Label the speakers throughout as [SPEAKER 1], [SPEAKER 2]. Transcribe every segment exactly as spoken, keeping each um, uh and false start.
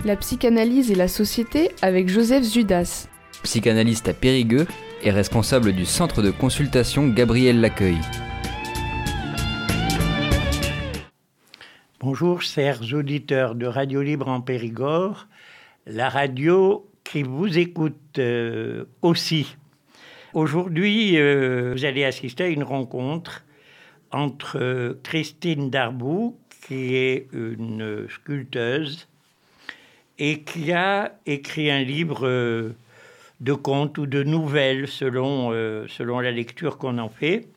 [SPEAKER 1] La psychanalyse et la société avec Joseph Zudas.
[SPEAKER 2] Psychanalyste à Périgueux et responsable du centre de consultation Gabriel Laccueil.
[SPEAKER 3] Bonjour chers auditeurs de Radio Libre en Périgord, la radio qui vous écoute euh, aussi. Aujourd'hui, euh, vous allez assister à une rencontre entre euh, Christine Darboux, qui est une sculpteuse, et qui a écrit un livre euh, de contes ou de nouvelles selon, euh, selon la lecture qu'on en fait.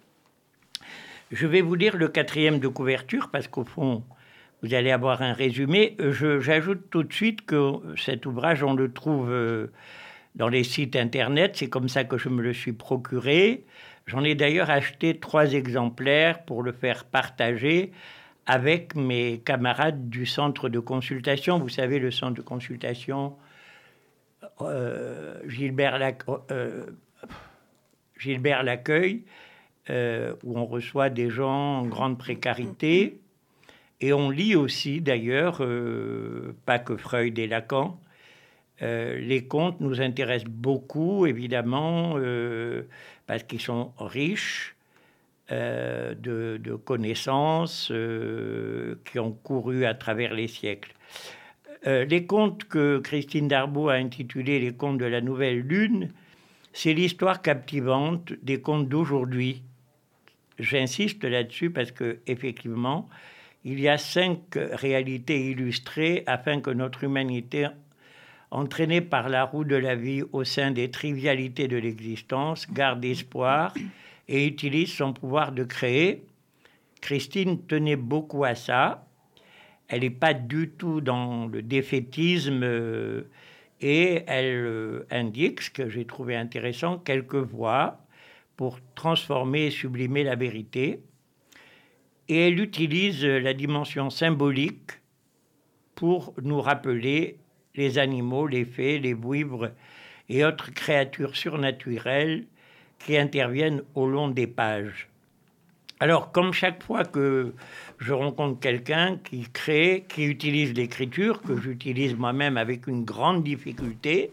[SPEAKER 3] Je vais vous lire le quatrième de couverture parce qu'au fond, vous allez avoir un résumé. Je, j'ajoute tout de suite que cet ouvrage, on le trouve euh, dans les sites internet. C'est comme ça que je me le suis procuré. J'en ai d'ailleurs acheté trois exemplaires pour le faire partager avec mes camarades du centre de consultation. Vous savez, le centre de consultation euh, Gilbert, Lac- euh, Gilbert Laccueil, euh, où on reçoit des gens en grande précarité. Et on lit aussi, d'ailleurs, euh, pas que Freud et Lacan. Euh, les contes nous intéressent beaucoup, évidemment, euh, parce qu'ils sont riches euh, de, de connaissances euh, qui ont couru à travers les siècles. Euh, les contes que Christine Darboux a intitulés « Les contes de la nouvelle lune », c'est l'histoire captivante des contes d'aujourd'hui. J'insiste là-dessus parce qu'effectivement, il y a cinq réalités illustrées afin que notre humanité, entraînée par la roue de la vie au sein des trivialités de l'existence, garde espoir et utilise son pouvoir de créer. Christine tenait beaucoup à ça. Elle n'est pas du tout dans le défaitisme euh, et elle euh, indique, ce que j'ai trouvé intéressant, quelques voies pour transformer et sublimer la vérité. Et elle utilise la dimension symbolique pour nous rappeler les animaux, les fées, les vouivres et autres créatures surnaturelles qui interviennent au long des pages. Alors, comme chaque fois que je rencontre quelqu'un qui crée, qui utilise l'écriture, que j'utilise moi-même avec une grande difficulté,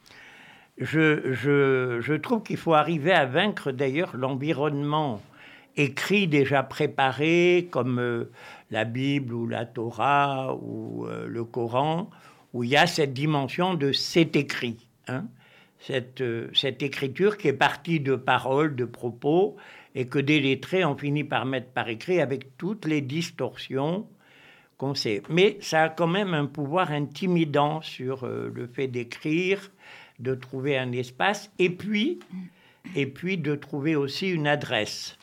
[SPEAKER 3] je, je, je trouve qu'il faut arriver à vaincre d'ailleurs l'environnement écrit déjà préparé, comme euh, la Bible ou la Torah ou euh, le Coran, où il y a cette dimension de c'est écrit, hein, cette, euh, cette écriture qui est partie de paroles, de propos, et que des lettrés ont fini par mettre par écrit avec toutes les distorsions qu'on sait. Mais ça a quand même un pouvoir intimidant sur euh, le fait d'écrire, de trouver un espace, et puis, et puis de trouver aussi une adresse.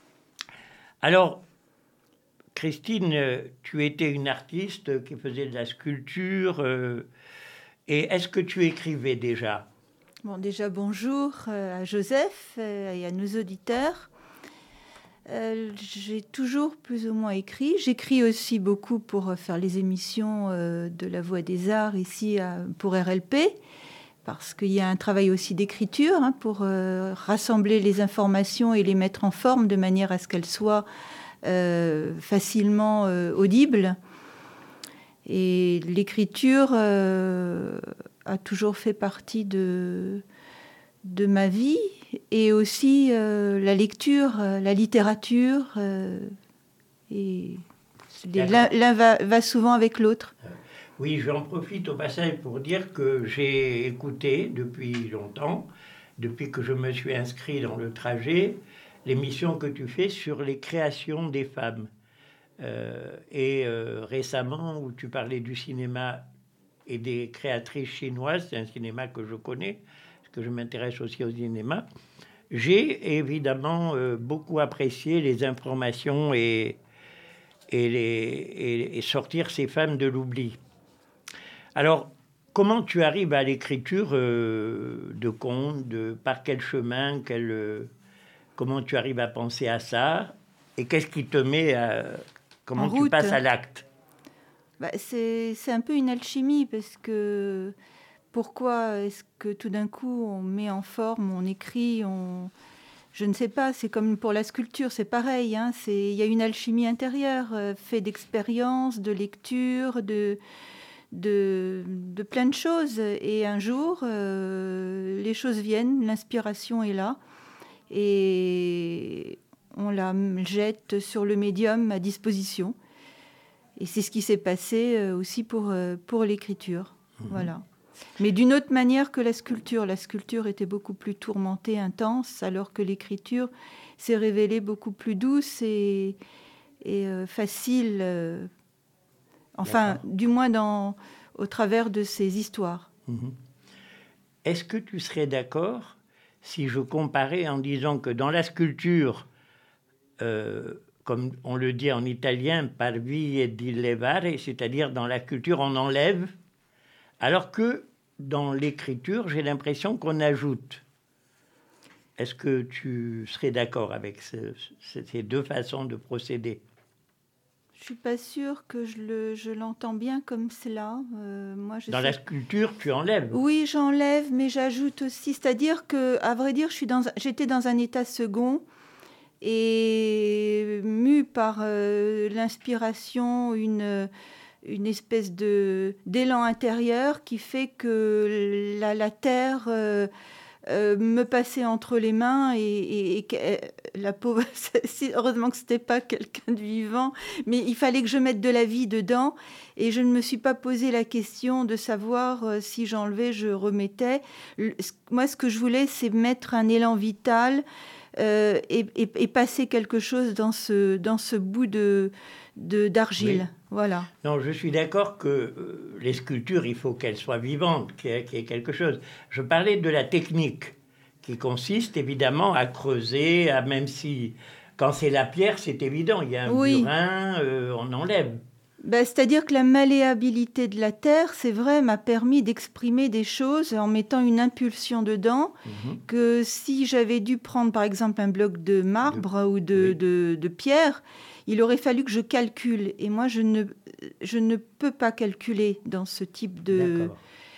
[SPEAKER 3] Alors, Christine, tu étais une artiste qui faisait de la sculpture. Euh, et est-ce que tu écrivais déjà ?
[SPEAKER 4] Bon, déjà, bonjour à Joseph et à nos auditeurs. Euh, j'ai toujours plus ou moins écrit. J'écris aussi beaucoup pour faire les émissions euh, de La Voix des Arts ici à, pour R L P, parce qu'il y a un travail aussi d'écriture hein, pour euh, rassembler les informations et les mettre en forme de manière à ce qu'elles soient euh, facilement euh, audibles. Et l'écriture euh, a toujours fait partie de, de ma vie, et aussi euh, la lecture, euh, la littérature, euh, et les, l'un, l'un va, va souvent avec l'autre.
[SPEAKER 3] Oui, j'en profite au passage pour dire que j'ai écouté depuis longtemps, depuis que je me suis inscrit dans le trajet, l'émission que tu fais sur les créations des femmes. Euh, et euh, récemment, où tu parlais du cinéma et des créatrices chinoises, c'est un cinéma que je connais, parce que je m'intéresse aussi au cinéma, j'ai évidemment euh, beaucoup apprécié les informations et, et, les, et, et sortir ces femmes de l'oubli. Alors, comment tu arrives à l'écriture euh, de contes, de, par quel chemin, quel, euh, comment tu arrives à penser à ça, et qu'est-ce qui te met à... Comment tu passes à l'acte ?
[SPEAKER 4] Bah, c'est, c'est un peu une alchimie, parce que pourquoi est-ce que tout d'un coup on met en forme, on écrit, on... je ne sais pas, c'est comme pour la sculpture, c'est pareil, hein, c'est... il y a une alchimie intérieure, euh, fait d'expérience, de lecture, de... de, de plein de choses. Et un jour, euh, les choses viennent, l'inspiration est là. Et on la jette sur le médium à disposition. Et c'est ce qui s'est passé aussi pour, pour l'écriture. Mmh. Voilà. Mais d'une autre manière que la sculpture. La sculpture était beaucoup plus tourmentée, intense, alors que l'écriture s'est révélée beaucoup plus douce et, et euh, facile. Euh, enfin, D'accord. du moins dans, au travers de ces histoires.
[SPEAKER 3] Mmh. Est-ce que tu serais d'accord si je comparais en disant que dans la sculpture, euh, comme on le dit en italien, parvi e di levare, c'est-à-dire dans la sculpture, on enlève, alors que dans l'écriture, j'ai l'impression qu'on ajoute. Est-ce que tu serais d'accord avec ce, ce, ces deux façons de procéder ?
[SPEAKER 4] Je ne suis pas sûre que je, le, je l'entends bien comme cela. Euh, moi, je
[SPEAKER 3] dans
[SPEAKER 4] sais...
[SPEAKER 3] la sculpture, tu enlèves ?
[SPEAKER 4] Oui, j'enlève, mais j'ajoute aussi. C'est-à-dire que, à vrai dire, je suis dans, j'étais dans un état second et mue par euh, l'inspiration, une, une espèce de, d'élan intérieur qui fait que la, la terre... Euh, Euh, me passait entre les mains et, et, et, et la pauvre, heureusement que c'était pas quelqu'un de vivant, mais il fallait que je mette de la vie dedans et je ne me suis pas posé la question de savoir euh, si j'enlevais, je remettais. Le, moi, ce que je voulais, c'est mettre un élan vital euh, et, et, et passer quelque chose dans ce, dans ce bout de, de, d'argile. Oui. Voilà.
[SPEAKER 3] Non, je suis d'accord que euh, les sculptures, il faut qu'elles soient vivantes, qu'il y ait, qu'il y ait quelque chose. Je parlais de la technique, qui consiste évidemment à creuser, à, même si, quand c'est la pierre, c'est évident, il y a un
[SPEAKER 4] oui.
[SPEAKER 3] burin, euh, on enlève.
[SPEAKER 4] Ben, c'est-à-dire que la malléabilité de la terre, c'est vrai, m'a permis d'exprimer des choses en mettant une impulsion dedans, mm-hmm. que si j'avais dû prendre, par exemple, un bloc de marbre de... ou de, oui. de, de pierre, il aurait fallu que je calcule. Et moi, je ne, je ne peux pas calculer dans ce type de,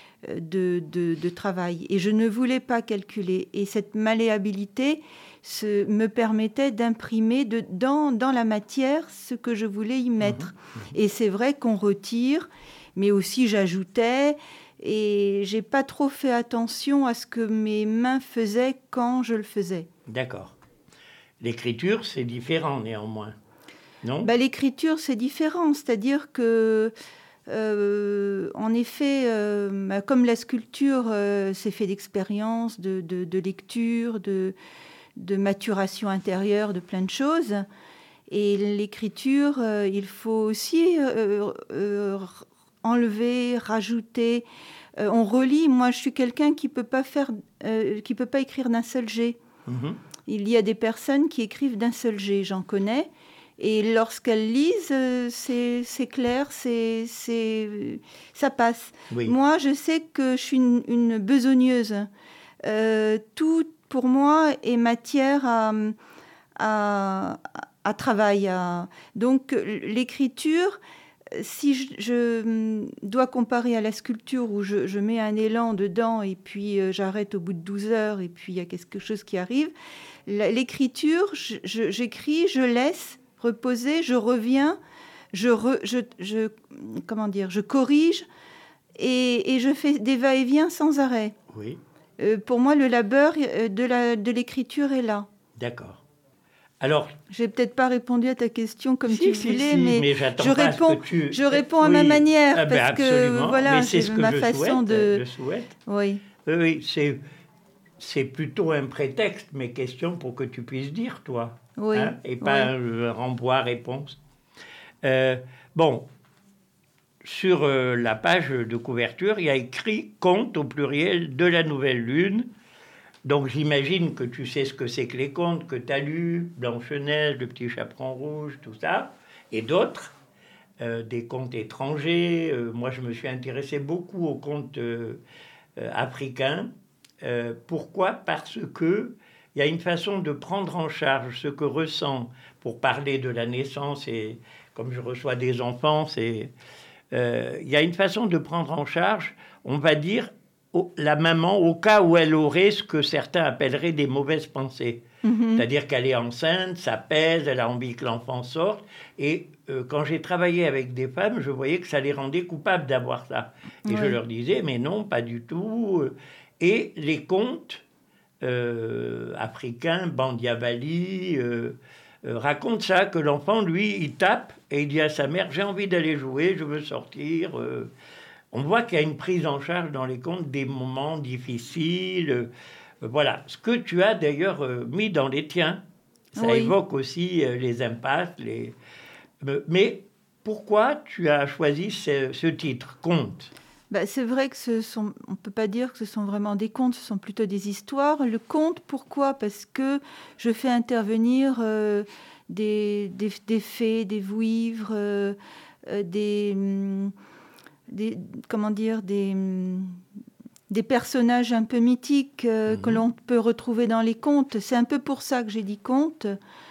[SPEAKER 4] de, de, de travail. Et je ne voulais pas calculer. Et cette malléabilité se, me permettait d'imprimer de, dans, dans la matière ce que je voulais y mettre. Mmh, mmh. Et c'est vrai qu'on retire, mais aussi j'ajoutais. Et je n'ai pas trop fait attention à ce que mes mains faisaient quand je le faisais.
[SPEAKER 3] D'accord. L'écriture, c'est différent néanmoins. Non ?
[SPEAKER 4] Bah, l'écriture, c'est différent. C'est-à-dire que, euh, en effet, euh, bah, comme la sculpture, euh, c'est fait d'expérience, de, de, de lecture, de, de maturation intérieure, de plein de choses. Et l'écriture, euh, il faut aussi euh, euh, enlever, rajouter. Euh, on relit. Moi, je suis quelqu'un qui peut pas faire, euh, qui peut pas écrire d'un seul jet. Mm-hmm. Il y a des personnes qui écrivent d'un seul jet. J'en connais. Et lorsqu'elles lisent, c'est, c'est clair, c'est, c'est, ça passe. Oui. Moi, je sais que je suis une, une besogneuse. Euh, tout, pour moi, est matière à, à, à travail. À... Donc, l'écriture, si je, je dois comparer à la sculpture où je, je mets un élan dedans et puis euh, j'arrête au bout de douze heures et puis il y a quelque chose qui arrive, l'écriture, je, je, j'écris, je laisse reposer, je reviens, je, re, je, je, comment dire, je corrige et, et je fais des va-et-vient sans arrêt.
[SPEAKER 3] Oui.
[SPEAKER 4] Euh, pour moi, le labeur de, la, de l'écriture est là.
[SPEAKER 3] D'accord. Alors,
[SPEAKER 4] j'ai peut-être pas répondu à ta question comme
[SPEAKER 3] si,
[SPEAKER 4] tu
[SPEAKER 3] si,
[SPEAKER 4] voulais,
[SPEAKER 3] si,
[SPEAKER 4] mais,
[SPEAKER 3] mais
[SPEAKER 4] je réponds,
[SPEAKER 3] que tu...
[SPEAKER 4] je réponds à
[SPEAKER 3] oui.
[SPEAKER 4] ma manière
[SPEAKER 3] ah ben
[SPEAKER 4] parce
[SPEAKER 3] absolument.
[SPEAKER 4] que voilà,
[SPEAKER 3] mais c'est ce que
[SPEAKER 4] ma
[SPEAKER 3] je
[SPEAKER 4] façon
[SPEAKER 3] souhaite,
[SPEAKER 4] de.
[SPEAKER 3] Je souhaite.
[SPEAKER 4] Oui.
[SPEAKER 3] Oui, c'est c'est plutôt un prétexte, mes questions pour que tu puisses dire toi,
[SPEAKER 4] oui.
[SPEAKER 3] hein, et pas
[SPEAKER 4] oui.
[SPEAKER 3] un renvoi-réponse. Euh, bon. Sur euh, la page de couverture, il y a écrit « Contes » au pluriel de la Nouvelle Lune. Donc j'imagine que tu sais ce que c'est que les contes que tu as lus, Blanche-Neige, Le Petit Chaperon Rouge, tout ça, et d'autres, euh, des contes étrangers. Euh, moi, je me suis intéressé beaucoup aux contes euh, euh, africains. Euh, pourquoi ? Parce que il y a une façon de prendre en charge ce que ressent, pour parler de la naissance, et comme je reçois des enfants, c'est... Euh, il y a une façon de prendre en charge, on va dire, au, la maman au cas où elle aurait ce que certains appelleraient des mauvaises pensées. Mm-hmm. C'est-à-dire qu'elle est enceinte, ça pèse, elle a envie que l'enfant sorte. Et euh, quand j'ai travaillé avec des femmes, je voyais que ça les rendait coupables d'avoir ça. Et
[SPEAKER 4] Ouais.
[SPEAKER 3] je leur disais, mais non, pas du tout. Et les contes euh, africains, Bandiavali, euh, euh, racontent ça, que l'enfant, lui, il tape et il dit à sa mère, j'ai envie d'aller jouer, je veux sortir. Euh, on voit qu'il y a une prise en charge dans les contes des moments difficiles. Euh, voilà. Ce que tu as d'ailleurs euh, mis dans les tiens, ça
[SPEAKER 4] Oui.
[SPEAKER 3] évoque aussi euh, les impasses, les... Mais pourquoi tu as choisi ce, ce titre, Conte ?
[SPEAKER 4] Bah, c'est vrai que ce sont, on ne peut pas dire que ce sont vraiment des contes, ce sont plutôt des histoires. Le conte, pourquoi ? Parce que je fais intervenir euh, des, des, des fées, des vouivres, euh, euh, des, hum, des, comment dire, des, hum, des personnages un peu mythiques euh,
[SPEAKER 3] Mhm.
[SPEAKER 4] que l'on peut retrouver dans les contes. C'est un peu pour ça que j'ai dit conte.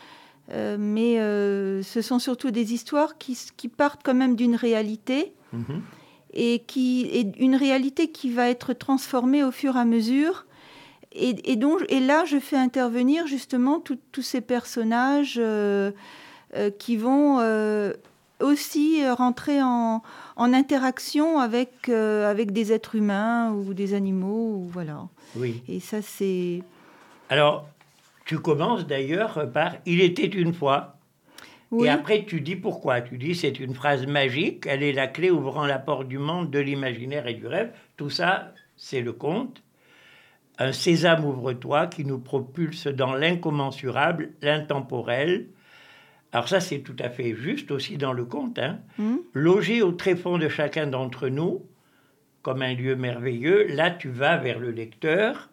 [SPEAKER 4] Euh, mais euh, ce sont surtout des histoires qui, qui partent quand même d'une réalité
[SPEAKER 3] Mhm.
[SPEAKER 4] et qui est une réalité qui va être transformée au fur et à mesure. Et, et, donc, et là, je fais intervenir justement tous ces personnages euh, euh, qui vont euh, aussi rentrer en, en interaction avec, euh, avec des êtres humains ou des animaux. Ou voilà.
[SPEAKER 3] Oui.
[SPEAKER 4] Et ça, c'est...
[SPEAKER 3] Alors, tu commences d'ailleurs par « Il était une fois ».
[SPEAKER 4] Oui.
[SPEAKER 3] Et après, tu dis pourquoi. Tu dis c'est une phrase magique, elle est la clé ouvrant la porte du monde, de l'imaginaire et du rêve. Tout ça, c'est le conte. Un sésame ouvre-toi qui nous propulse dans l'incommensurable, l'intemporel. Alors ça, c'est tout à fait juste aussi dans le conte. Hein.
[SPEAKER 4] Mmh.
[SPEAKER 3] Logé au tréfonds de chacun d'entre nous, comme un lieu merveilleux, là, tu vas vers le lecteur.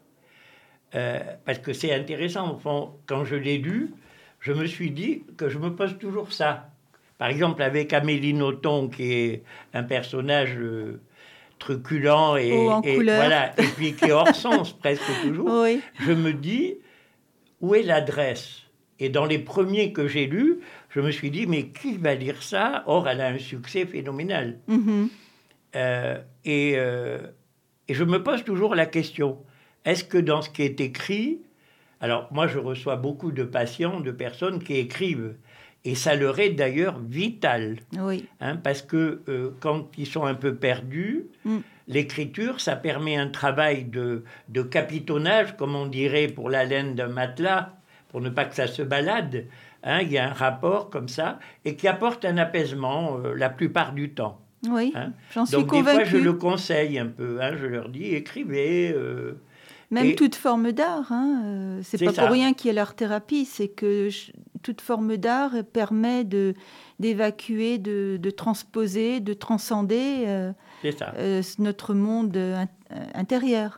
[SPEAKER 3] Euh, parce que c'est intéressant. Au fond, quand je l'ai lu, je me suis dit que je me pose toujours ça. Par exemple, avec Amélie Nothomb, qui est un personnage euh, truculent et,
[SPEAKER 4] Oh, en
[SPEAKER 3] et,
[SPEAKER 4] couleur.
[SPEAKER 3] voilà, et puis qui est hors sens presque toujours,
[SPEAKER 4] Oui.
[SPEAKER 3] je me dis, où est l'adresse ? Et dans les premiers que j'ai lus, je me suis dit, mais qui va lire ça ? Or, elle a un succès phénoménal.
[SPEAKER 4] Mmh.
[SPEAKER 3] Euh, et, euh, et je me pose toujours la question, est-ce que dans ce qui est écrit, alors moi je reçois beaucoup de patients, de personnes qui écrivent, et ça leur est d'ailleurs vital,
[SPEAKER 4] Oui.
[SPEAKER 3] hein, parce que euh, quand ils sont un peu perdus,
[SPEAKER 4] Mm.
[SPEAKER 3] l'écriture, ça permet un travail de, de capitonnage, comme on dirait pour la laine d'un matelas, pour ne pas que ça se balade, hein, il y a un rapport comme ça, et qui apporte un apaisement euh, la plupart du temps.
[SPEAKER 4] Oui,
[SPEAKER 3] Hein.
[SPEAKER 4] j'en suis
[SPEAKER 3] Donc
[SPEAKER 4] convaincue.
[SPEAKER 3] des fois je le conseille un peu, hein, je leur dis écrivez. Euh,
[SPEAKER 4] Même
[SPEAKER 3] et...
[SPEAKER 4] toute forme d'art, hein, euh, c'est,
[SPEAKER 3] C'est
[SPEAKER 4] pas
[SPEAKER 3] ça.
[SPEAKER 4] pour rien qu'il y a l'art-thérapie, c'est que je- toute forme d'art permet de, d'évacuer, de, de transposer, de transcender euh,
[SPEAKER 3] C'est ça.
[SPEAKER 4] euh, notre monde in- intérieur.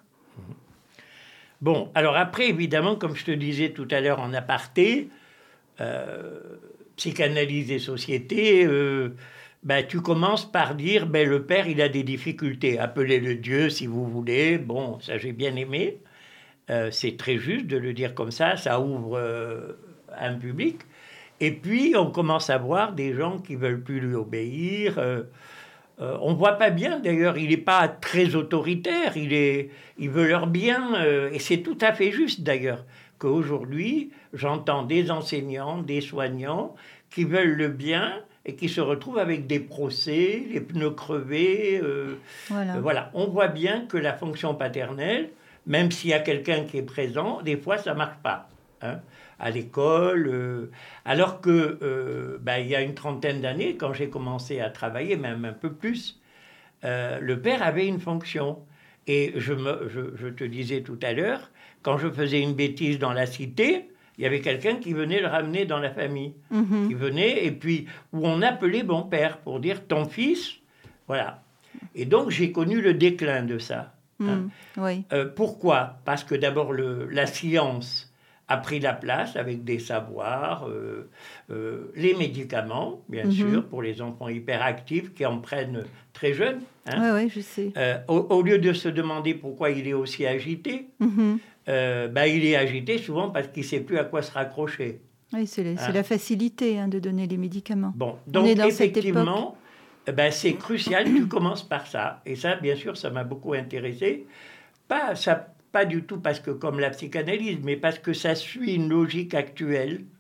[SPEAKER 3] Bon, alors après, évidemment, comme je te disais tout à l'heure en aparté, euh, psychanalyse et société, euh, ben, tu commences par dire, ben, le père, il a des difficultés. Appelez-le Dieu si vous voulez. Bon, ça, j'ai bien aimé. Euh, c'est très juste de le dire comme ça. Ça ouvre euh, un public. Et puis, on commence à voir des gens qui veulent plus lui obéir. Euh, euh, on voit pas bien, d'ailleurs, il n'est pas très autoritaire. Il, est, il veut leur bien. Euh, et c'est tout à fait juste, d'ailleurs, qu'aujourd'hui, j'entends des enseignants, des soignants qui veulent le bien et qui se retrouvent avec des procès, les pneus crevés. Euh,
[SPEAKER 4] Voilà.
[SPEAKER 3] euh, voilà. On voit bien que la fonction paternelle, même s'il y a quelqu'un qui est présent, des fois, ça ne marche pas. Hein, à l'école, euh, alors que euh, ben, il y a une trentaine d'années, quand j'ai commencé à travailler, même un peu plus, euh, le père avait une fonction. Et je, me, je, je te disais tout à l'heure, quand je faisais une bêtise dans la cité, il y avait quelqu'un qui venait le ramener dans la famille,
[SPEAKER 4] Mhm.
[SPEAKER 3] qui venait, et puis où on appelait mon père pour dire ton fils, voilà. Et donc j'ai connu le déclin de ça. Hein.
[SPEAKER 4] Mm. Oui.
[SPEAKER 3] Euh, pourquoi ? Parce que d'abord le, la science a pris la place avec des savoirs, euh, euh, les médicaments, bien
[SPEAKER 4] Mhm.
[SPEAKER 3] sûr, pour les enfants hyperactifs qui en prennent très jeunes. Hein.
[SPEAKER 4] Oui, oui, je sais.
[SPEAKER 3] Euh, au, au lieu de se demander pourquoi il est aussi agité,
[SPEAKER 4] Mhm.
[SPEAKER 3] euh, ben, il est agité souvent parce qu'il ne sait plus à quoi se raccrocher.
[SPEAKER 4] Oui, c'est, la,
[SPEAKER 3] Hein.
[SPEAKER 4] c'est la facilité hein, de donner les médicaments.
[SPEAKER 3] Bon,
[SPEAKER 4] On
[SPEAKER 3] donc
[SPEAKER 4] est dans cette
[SPEAKER 3] effectivement, eh ben, c'est crucial, tu commences par ça. Et ça, bien sûr, ça m'a beaucoup intéressé. Pas, ça, pas du tout parce que comme la psychanalyse, mais parce que ça suit une logique actuelle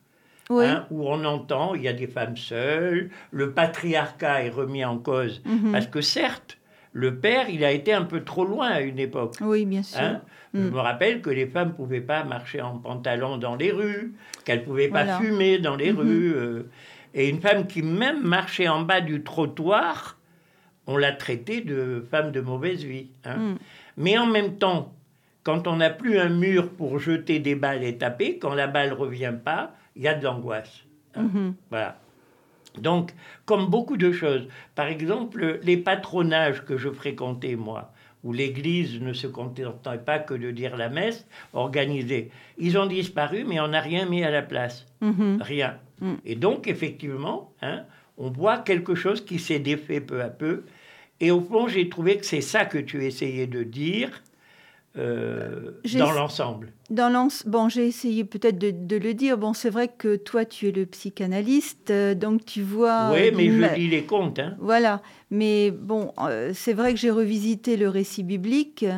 [SPEAKER 4] Oui.
[SPEAKER 3] Hein, où on entend, il y a des femmes seules, le patriarcat est remis en cause. Mm-hmm. Parce que certes, le père, il a été un peu trop loin à une époque.
[SPEAKER 4] Oui, bien sûr.
[SPEAKER 3] Hein, mm. Je me rappelle que les femmes ne pouvaient pas marcher en pantalon dans les rues, qu'elles ne pouvaient pas voilà. fumer dans les mm-hmm. rues. Euh, et une femme qui même marchait en bas du trottoir, on l'a traitée de femme de mauvaise vie. Hein. Mm. Mais en même temps, quand on n'a plus un mur pour jeter des balles et taper, quand la balle ne revient pas, il y a de l'angoisse. Hein. Mm-hmm. Voilà. Donc, comme beaucoup de choses, par exemple, les patronages que je fréquentais, moi, où l'Église ne se contentait pas que de dire la messe, organisée, ils ont disparu, mais on n'a rien mis à la place. Mm-hmm. Rien. Mm. Et donc, effectivement, hein, on voit quelque chose qui s'est défait peu à peu. Et au fond, j'ai trouvé que c'est ça que tu essayais de dire, Euh, dans l'ensemble.
[SPEAKER 4] Dans l'ens- bon, j'ai essayé peut-être de, de le dire. Bon, c'est vrai que toi, tu es le psychanalyste, euh, donc tu vois...
[SPEAKER 3] Oui, mais
[SPEAKER 4] ma...
[SPEAKER 3] je lis les contes. Hein.
[SPEAKER 4] Voilà. Mais bon, euh, c'est vrai que j'ai revisité le récit biblique,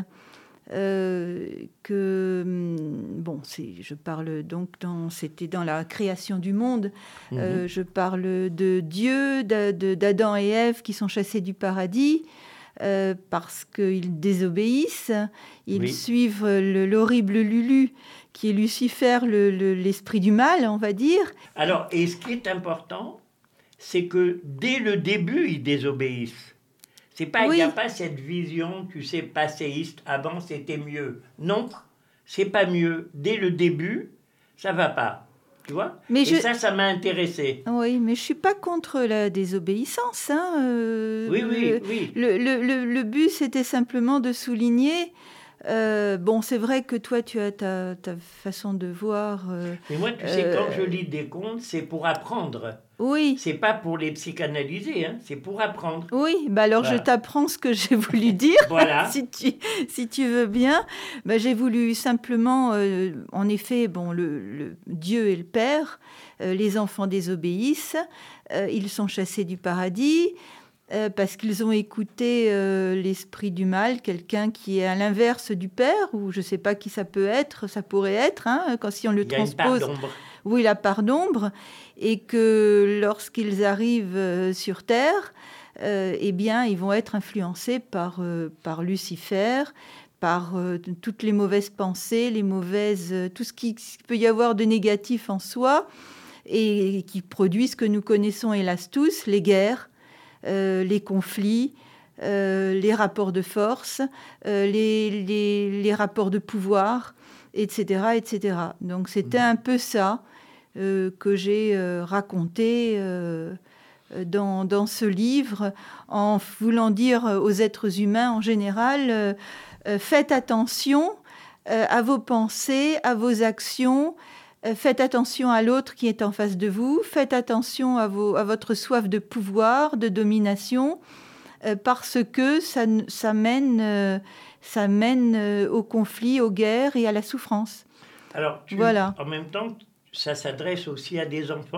[SPEAKER 4] euh, que... Bon, c'est, je parle donc... Dans, c'était dans la création du monde. Mm-hmm. Euh, je parle de Dieu, de, de, d'Adam et Ève qui sont chassés du paradis. Euh, parce qu'ils désobéissent, ils oui. suivent le, l'horrible Lulu, qui est Lucifer, le, le, l'esprit du mal, on va dire.
[SPEAKER 3] Alors, et ce qui est important, c'est que dès le début, ils désobéissent. C'est pas, il oui. n'y a pas cette vision, tu sais, passéiste, avant c'était mieux. Non, c'est pas mieux. Dès le début, ça va pas. Tu vois ? Mais Et je... ça, ça m'a intéressé.
[SPEAKER 4] Oui, mais je ne suis pas contre la désobéissance. Hein. Euh,
[SPEAKER 3] oui, oui, oui.
[SPEAKER 4] Le, le, le, le but, c'était simplement de souligner... Euh, bon, c'est vrai que toi, tu as ta, ta façon de voir... Euh,
[SPEAKER 3] mais moi, tu sais, euh, quand je lis des contes, c'est pour apprendre.
[SPEAKER 4] Oui.
[SPEAKER 3] C'est pas pour les psychanalyser, hein, c'est pour apprendre.
[SPEAKER 4] Oui, bah alors voilà. Je t'apprends ce que j'ai voulu dire,
[SPEAKER 3] voilà.
[SPEAKER 4] si, tu, si tu veux bien. Bah, j'ai voulu simplement, euh, en effet, bon, le, le Dieu est le Père, euh, les enfants désobéissent, euh, ils sont chassés du paradis, euh, parce qu'ils ont écouté euh, l'esprit du mal, quelqu'un qui est à l'inverse du Père, ou je ne sais pas qui ça peut être, ça pourrait être, hein, quand si on le
[SPEAKER 3] Il y
[SPEAKER 4] transpose...
[SPEAKER 3] a une part d'ombre.
[SPEAKER 4] Oui, la part d'ombre, et que lorsqu'ils arrivent euh, sur Terre, euh, eh bien, ils vont être influencés par, euh, par Lucifer, par euh, toutes les mauvaises pensées, les mauvaises, euh, tout ce qui peut y avoir de négatif en soi, et, et qui produit ce que nous connaissons, hélas tous, les guerres, euh, les conflits, euh, les rapports de force, euh, les, les, les rapports de pouvoir, et cetera, et cetera. Donc, c'était un peu ça euh, que j'ai euh, raconté euh, dans, dans ce livre, en voulant dire aux êtres humains en général, euh, euh, faites attention euh, à vos pensées, à vos actions, euh, faites attention à l'autre qui est en face de vous, faites attention à, vos, à votre soif de pouvoir, de domination, euh, parce que ça, ça mène... Euh, ça mène euh, au conflit, aux guerres et à la souffrance.
[SPEAKER 3] Alors, tu,
[SPEAKER 4] voilà.
[SPEAKER 3] En même temps, ça s'adresse aussi à des enfants ?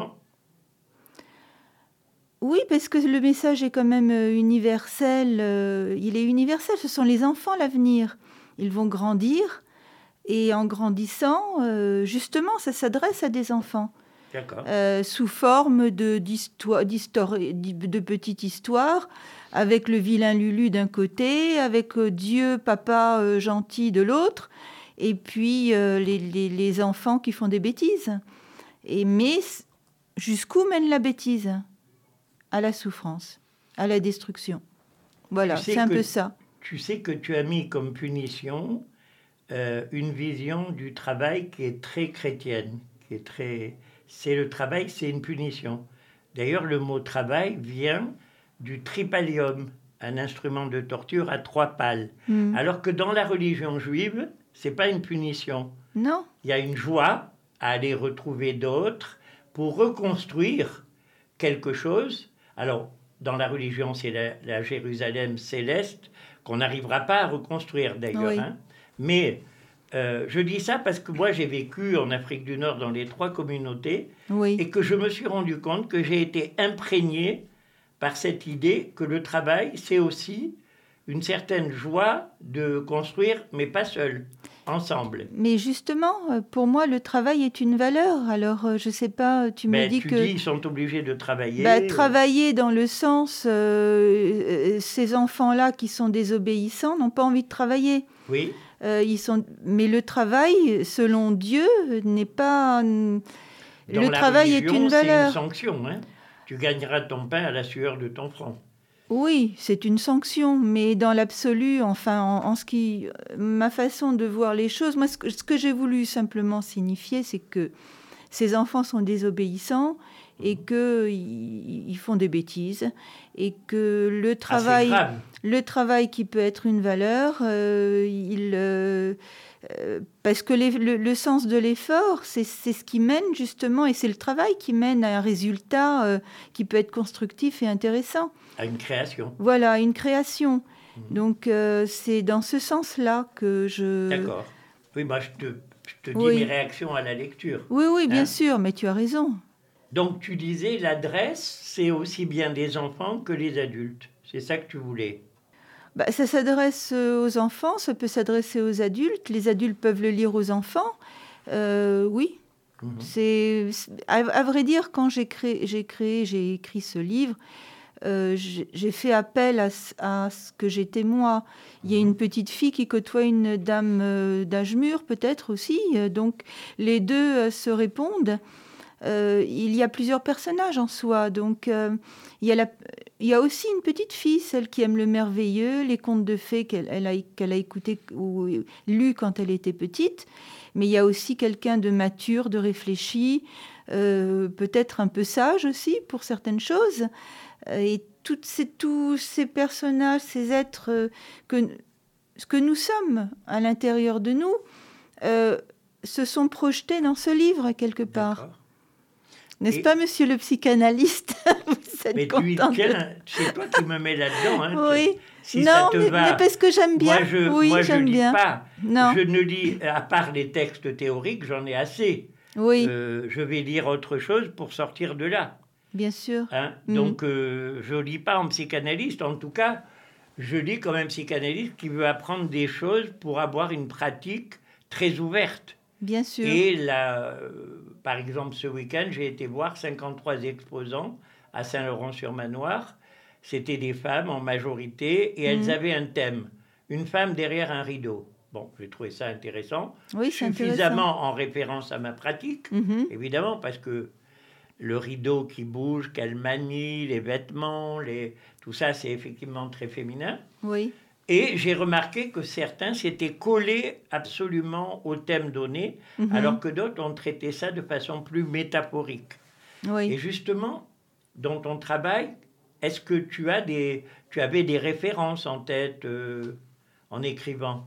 [SPEAKER 4] Oui, parce que le message est quand même universel. Euh, il est universel. Ce sont les enfants l'avenir. Ils vont grandir. Et en grandissant, euh, justement, ça s'adresse à des enfants.
[SPEAKER 3] D'accord.
[SPEAKER 4] Euh, sous forme de, d'histoire, d'histoire, de petites histoires, avec le vilain Lulu d'un côté, avec euh, Dieu, papa euh, gentil de l'autre, et puis euh, les, les, les enfants qui font des bêtises. Et, mais jusqu'où mène la bêtise ? À la souffrance, à la destruction. Voilà, c'est un peu ça.
[SPEAKER 3] Tu sais que tu as mis comme punition euh, une vision du travail qui est très chrétienne, qui est très... C'est le travail, c'est une punition. D'ailleurs, le mot travail vient du tripalium, un instrument de torture à trois pales. Mmh. Alors que dans la religion juive, c'est pas une punition.
[SPEAKER 4] Non.
[SPEAKER 3] Il y a une joie à aller retrouver d'autres pour reconstruire quelque chose. Alors, dans la religion, c'est la, la Jérusalem céleste qu'on n'arrivera pas à reconstruire d'ailleurs.
[SPEAKER 4] Oui.
[SPEAKER 3] Hein. Mais... Euh, je dis ça parce que moi j'ai vécu en Afrique du Nord dans les trois communautés
[SPEAKER 4] oui.
[SPEAKER 3] et que je me suis rendu compte que j'ai été imprégné par cette idée que le travail c'est aussi une certaine joie de construire, mais pas seul, ensemble.
[SPEAKER 4] Mais justement, euh, pour moi, le travail est une valeur. Alors, euh, je ne sais pas, tu me
[SPEAKER 3] Ben,
[SPEAKER 4] dis
[SPEAKER 3] tu
[SPEAKER 4] que...
[SPEAKER 3] dis ils sont obligés de travailler.
[SPEAKER 4] Bah, travailler dans le sens, euh, euh, ces enfants-là qui sont désobéissants n'ont pas envie de travailler.
[SPEAKER 3] Oui.
[SPEAKER 4] Euh, ils sont... Mais le travail, selon Dieu, n'est pas...
[SPEAKER 3] Dans
[SPEAKER 4] le
[SPEAKER 3] la
[SPEAKER 4] travail
[SPEAKER 3] religion,
[SPEAKER 4] est une valeur.
[SPEAKER 3] C'est une sanction. Hein. Tu gagneras ton pain à la sueur de ton front.
[SPEAKER 4] Oui, c'est une sanction, mais dans l'absolu, enfin, en, en ce qui... Ma façon de voir les choses, moi, ce que, ce que j'ai voulu simplement signifier, c'est que ces enfants sont désobéissants et qu'ils ils font des bêtises et que le travail,
[SPEAKER 3] Ah,
[SPEAKER 4] le travail qui peut être une valeur, euh, il, euh, euh, parce que les, le, le sens de l'effort, c'est, c'est ce qui mène justement, et c'est le travail qui mène à un résultat euh, qui peut être constructif et intéressant.
[SPEAKER 3] À une création.
[SPEAKER 4] Voilà, une création. Mmh. Donc euh, c'est dans ce sens-là que je...
[SPEAKER 3] D'accord. Oui, moi je te, je te dis
[SPEAKER 4] oui.
[SPEAKER 3] mes réactions à la lecture.
[SPEAKER 4] Oui, oui, bien
[SPEAKER 3] hein.
[SPEAKER 4] sûr, mais tu as raison.
[SPEAKER 3] Donc tu disais, l'adresse, c'est aussi bien des enfants que les adultes. C'est ça que tu voulais.
[SPEAKER 4] Bah, ça s'adresse aux enfants, ça peut s'adresser aux adultes. Les adultes peuvent le lire aux enfants. Euh, oui. Mmh. C'est, à, à vrai dire, quand j'ai créé, j'ai créé, j'ai écrit ce livre, euh, j'ai, j'ai fait appel à, à ce que j'étais moi. Il y a une petite fille qui côtoie une dame euh, d'âge mûr, peut-être aussi. Donc les deux euh, se répondent. Euh, il y a plusieurs personnages en soi. Donc, euh, il, y a la, il y a aussi une petite fille, celle qui aime le merveilleux, les contes de fées qu'elle, elle a, qu'elle a écoutés ou lus quand elle était petite. Mais il y a aussi quelqu'un de mature, de réfléchi, euh, peut-être un peu sage aussi pour certaines choses. Et toutes ces, tous ces personnages, ces êtres euh, que, ce que nous sommes à l'intérieur de nous, euh, se sont projetés dans ce livre quelque part.
[SPEAKER 3] D'accord.
[SPEAKER 4] N'est-ce
[SPEAKER 3] Et...
[SPEAKER 4] pas, monsieur le psychanalyste? Vous êtes
[SPEAKER 3] mais tu, tiens, de... c'est toi qui me mets là-dedans. Hein,
[SPEAKER 4] oui.
[SPEAKER 3] Si
[SPEAKER 4] non,
[SPEAKER 3] ça te
[SPEAKER 4] mais,
[SPEAKER 3] va.
[SPEAKER 4] mais parce que j'aime bien.
[SPEAKER 3] Moi, je,
[SPEAKER 4] oui,
[SPEAKER 3] moi,
[SPEAKER 4] j'aime
[SPEAKER 3] je lis
[SPEAKER 4] bien.
[SPEAKER 3] pas.
[SPEAKER 4] Non.
[SPEAKER 3] Je ne lis, à part les textes théoriques, j'en ai assez.
[SPEAKER 4] Oui.
[SPEAKER 3] Euh, je vais lire autre chose pour sortir de là.
[SPEAKER 4] Bien sûr.
[SPEAKER 3] Hein
[SPEAKER 4] mm.
[SPEAKER 3] Donc, euh, je ne lis pas en psychanalyste. En tout cas, je lis comme un psychanalyste qui veut apprendre des choses pour avoir une pratique très ouverte.
[SPEAKER 4] Bien sûr.
[SPEAKER 3] Et là, euh, par exemple, ce week-end, j'ai été voir cinquante-trois exposants à Saint-Laurent-sur-Manoir. C'était des femmes en majorité et elles mmh. avaient un thème. Une femme derrière un rideau. Bon, j'ai trouvé ça intéressant.
[SPEAKER 4] Oui, c'est
[SPEAKER 3] suffisamment
[SPEAKER 4] intéressant.
[SPEAKER 3] En référence à ma pratique,
[SPEAKER 4] mmh.
[SPEAKER 3] évidemment, parce que le rideau qui bouge, qu'elle manie, les vêtements, les... tout ça, c'est effectivement très féminin.
[SPEAKER 4] Oui.
[SPEAKER 3] Et j'ai remarqué que certains s'étaient collés absolument au thème donné, mmh. alors que d'autres ont traité ça de façon plus métaphorique.
[SPEAKER 4] Oui.
[SPEAKER 3] Et justement, dans ton travail, est-ce que tu as des, tu avais des références en tête euh, en écrivant?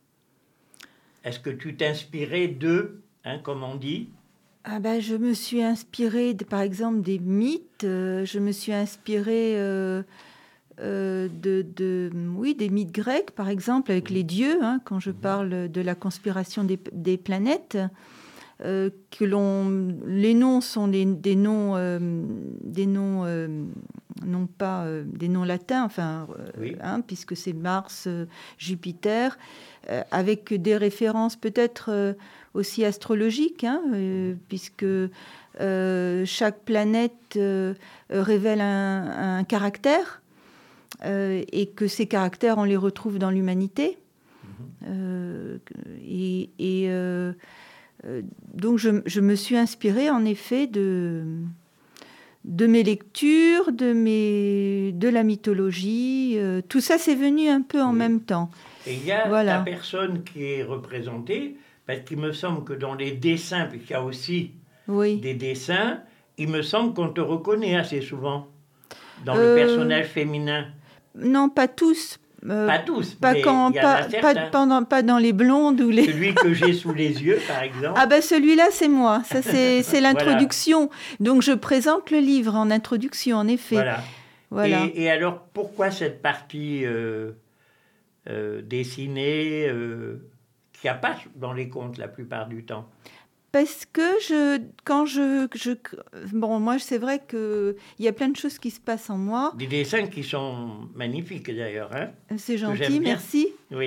[SPEAKER 3] Est-ce que tu t'inspirais d'eux, hein, comme on dit?
[SPEAKER 4] Ah ben, je me suis inspirée, de, par exemple, des mythes. Euh, je me suis inspirée... Euh... Euh, de, de, oui, des mythes grecs, par exemple, avec les dieux, hein, quand je parle de la conspiration des, des planètes, euh, que l'on, les noms sont des, des noms, euh, des noms euh, non pas euh, des noms latins, enfin, euh,
[SPEAKER 3] oui.
[SPEAKER 4] hein, puisque c'est Mars, euh, Jupiter, euh, avec des références peut-être euh, aussi astrologiques, hein, euh, puisque euh, chaque planète euh, révèle un, un caractère. Euh, et que ces caractères, on les retrouve dans l'humanité. Mmh. Euh, et et euh, euh, donc, je, je me suis inspirée, en effet, de, de mes lectures, de, mes, de la mythologie. Euh, tout ça, c'est venu un peu en oui. même temps.
[SPEAKER 3] Et il y a
[SPEAKER 4] voilà.
[SPEAKER 3] la personne qui est représentée, parce qu'il me semble que dans les dessins, puisqu'il y a aussi oui. des dessins, il me semble qu'on te reconnaît assez souvent dans euh... le personnage féminin.
[SPEAKER 4] Non, pas tous.
[SPEAKER 3] Euh, pas tous,
[SPEAKER 4] pas
[SPEAKER 3] mais
[SPEAKER 4] quand,
[SPEAKER 3] il y en
[SPEAKER 4] pas,
[SPEAKER 3] a certains.
[SPEAKER 4] Pas, pendant, pas dans les blondes ou les...
[SPEAKER 3] Celui que j'ai sous les yeux, par exemple.
[SPEAKER 4] Ah ben celui-là, c'est moi. Ça, c'est, c'est l'introduction. Voilà. Donc, je présente le livre en introduction, en effet.
[SPEAKER 3] Voilà.
[SPEAKER 4] voilà.
[SPEAKER 3] Et, et alors, pourquoi cette partie euh, euh, dessinée euh, qu'il n'y a pas dans les contes la plupart du temps?
[SPEAKER 4] Parce que je, quand je, je... Bon, moi, c'est vrai qu'il y a plein de choses qui se passent en moi.
[SPEAKER 3] Des dessins qui sont magnifiques, d'ailleurs. Hein,
[SPEAKER 4] c'est gentil, merci.
[SPEAKER 3] Oui.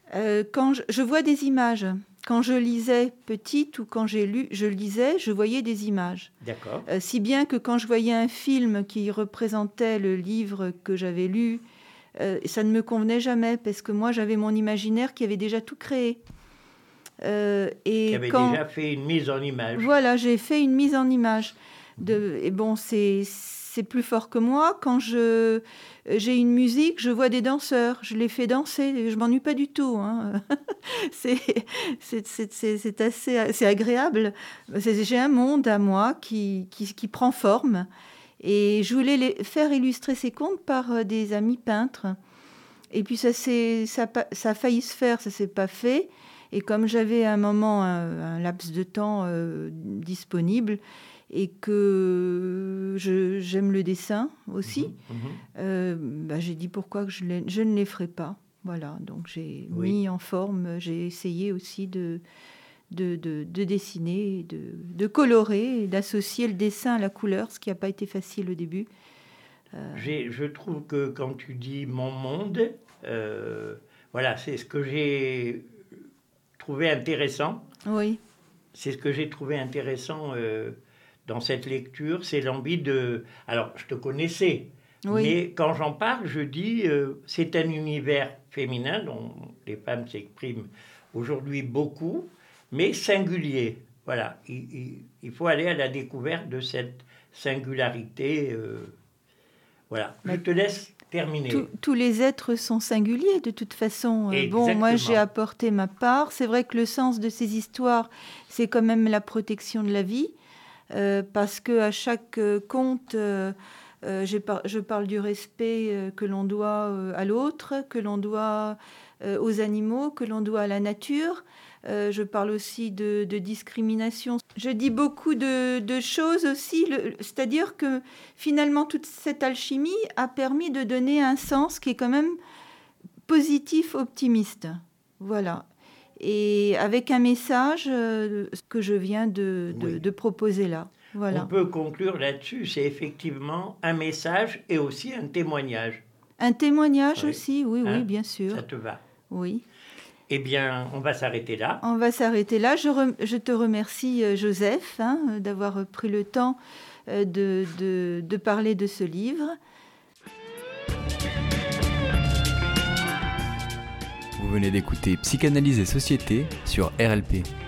[SPEAKER 4] euh, Quand je, je vois des images. Quand je lisais petite ou quand j'ai lu, je lisais, je voyais des images.
[SPEAKER 3] D'accord.
[SPEAKER 4] Euh, si bien que quand je voyais un film qui représentait le livre que j'avais lu, euh, ça ne me convenait jamais parce que moi, j'avais mon imaginaire qui avait déjà tout créé.
[SPEAKER 3] Euh, et qui avait quand... déjà fait une mise en image.
[SPEAKER 4] Voilà, j'ai fait une mise en image. De... Et bon, c'est... c'est plus fort que moi. Quand je, j'ai une musique, je vois des danseurs, je les fais danser, je m'ennuie pas du tout. Hein. c'est, c'est, c'est, c'est, c'est assez c'est agréable. C'est, j'ai un monde à moi qui, qui, qui prend forme. Et je voulais les faire illustrer ces contes par des amis peintres. Et puis ça, c'est, ça, ça a failli se faire, ça s'est pas fait. Et comme j'avais à un moment un, un laps de temps euh, disponible, et que je, j'aime le dessin aussi, mmh, mmh. Euh, bah, j'ai dit pourquoi que je, les, je ne les ferais pas. Voilà, donc j'ai oui. mis en forme, j'ai essayé aussi de, de, de, de dessiner, de, de colorer, et d'associer le dessin à la couleur, ce qui n'a pas été facile au début.
[SPEAKER 3] Euh... J'ai, je trouve que quand tu dis « mon monde euh, », voilà, c'est ce que j'ai trouvé intéressant.
[SPEAKER 4] Oui.
[SPEAKER 3] C'est ce que j'ai trouvé intéressant euh, dans cette lecture, c'est l'envie de... Alors, je te connaissais, oui. mais quand j'en parle, je dis euh, c'est un univers féminin dont les femmes s'expriment aujourd'hui beaucoup, mais singulier. Voilà, il, il, il faut aller à la découverte de cette singularité. Euh, voilà, mais je te laisse terminer.
[SPEAKER 4] Tous, tous les êtres sont singuliers, de toute façon. Exactement. Bon, moi, j'ai apporté ma part. C'est vrai que le sens de ces histoires, c'est quand même la protection de la vie. Euh, parce qu'à chaque euh, conte, euh, euh, par, je parle du respect euh, que l'on doit euh, à l'autre, que l'on doit euh, aux animaux, que l'on doit à la nature. Euh, je parle aussi de, de discrimination. Je dis beaucoup de, de choses aussi, le, c'est-à-dire que finalement toute cette alchimie a permis de donner un sens qui est quand même positif, optimiste. Voilà. Et avec un message euh, que je viens de, de, oui. de proposer là. Voilà.
[SPEAKER 3] On peut conclure là-dessus, c'est effectivement un message et aussi un témoignage.
[SPEAKER 4] Un témoignage oui. aussi, oui, hein? Oui, bien sûr.
[SPEAKER 3] Ça te va?
[SPEAKER 4] Oui.
[SPEAKER 3] Eh bien, on va s'arrêter là.
[SPEAKER 4] On va s'arrêter là. Je, re, je te remercie, Joseph, hein, d'avoir pris le temps de, de, de parler de ce livre.
[SPEAKER 2] Vous venez d'écouter Psychanalyse et Société sur R L P.